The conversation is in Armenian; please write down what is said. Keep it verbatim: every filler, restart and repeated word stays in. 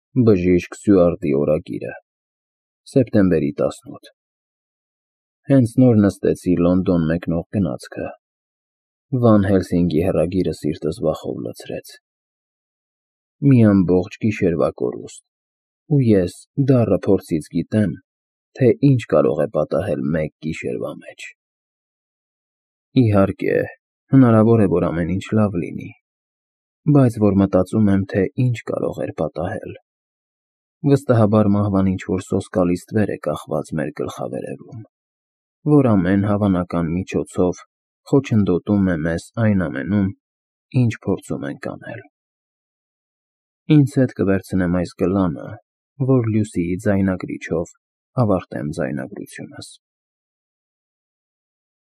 Բժիշկ Սյուարտի օրագիրը, սեպտեմբերի տասնութ։ Հենց նոր նստեցի Լոնդոն մեկնող գնացքը, Վան Հելսինգի հեռագիրը սիրտս վախով լցրեց։ Մի ամբողջ գիշերվա կորուստ, ու ես դառը փորձից գիտեմ, թե ինչ կարող է պատահել մեկ գիշերվա մեջ։ Իհարկե, հնարավոր է, որ ամեն ինչ լավ լինի, բայց որ մտածում եմ, թե ինչ կարող էր պատահել։ Վստահաբար մահվան ինչ-որ սոսկալի ստվեր է կախված մեր գլխավերևում, որ ամեն հավանական միջոցով խոչընդոտում է մեզ այն ամենում, ինչ փորձում ենք անել։ Ինձ հետ կվերցնեմ այս գլանը, որ Լյուսիի ձայնագրիչով ավարտեմ ձայնագրությունս։